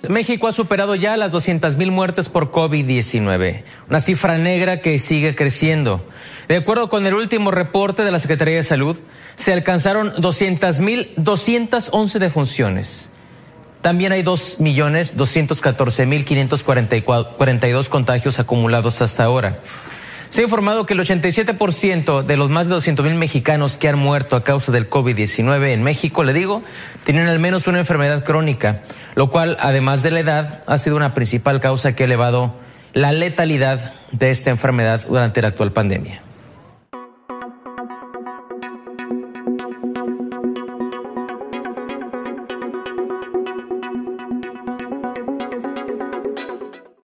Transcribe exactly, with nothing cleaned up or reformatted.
México ha superado ya las doscientas mil muertes por COVID diecinueve, una cifra negra que sigue creciendo. De acuerdo con el último reporte de la Secretaría de Salud, se alcanzaron doscientas mil doscientas once defunciones. También hay dos millones doscientos catorce mil quinientos cuarenta y dos contagios acumulados hasta ahora. Se ha informado que el ochenta y siete por ciento de los más de doscientos mil mexicanos que han muerto a causa del COVID diecinueve en México, le digo, tienen al menos una enfermedad crónica, lo cual, además de la edad, ha sido una principal causa que ha elevado la letalidad de esta enfermedad durante la actual pandemia.